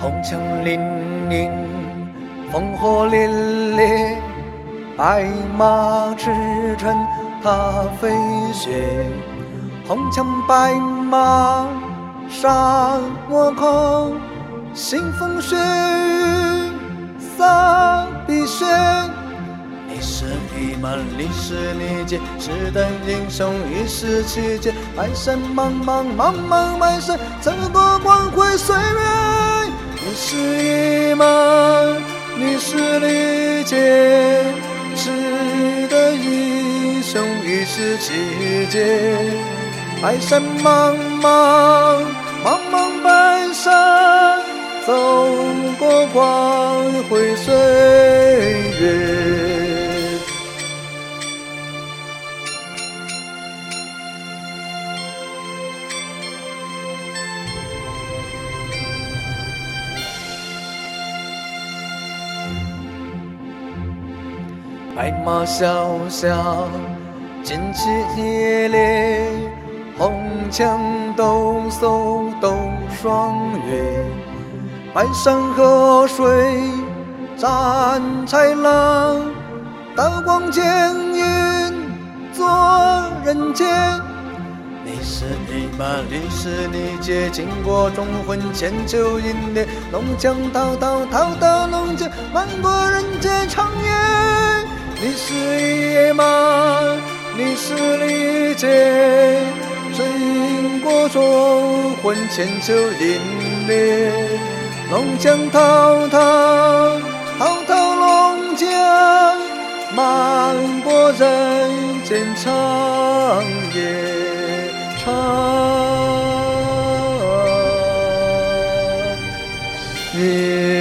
红墙粼粼，烽火烈烈，白马驰骋踏飞雪。红墙白马杀倭寇，腥风血雨洒碧血。你是匹马，历史历劫，时代英雄一世奇杰。百山茫茫，茫茫百山，走过光辉岁月。你是一马，你是历劫，值得英雄一世奇杰。百山茫茫，茫茫百山，走过光辉岁月。白马萧萧，旌旗猎猎，红墙斗叟斗霜月。百山河水战豺狼，刀光剑影作人杰。你是匹马，历史历劫，经过忠魂，千秋英烈。龙江滔滔，滔滔龙江，漫过人间长夜。你是一马，你是历劫，经过忠魂，千秋英烈。龙江滔滔，滔滔龙江，漫过人间长夜长夜。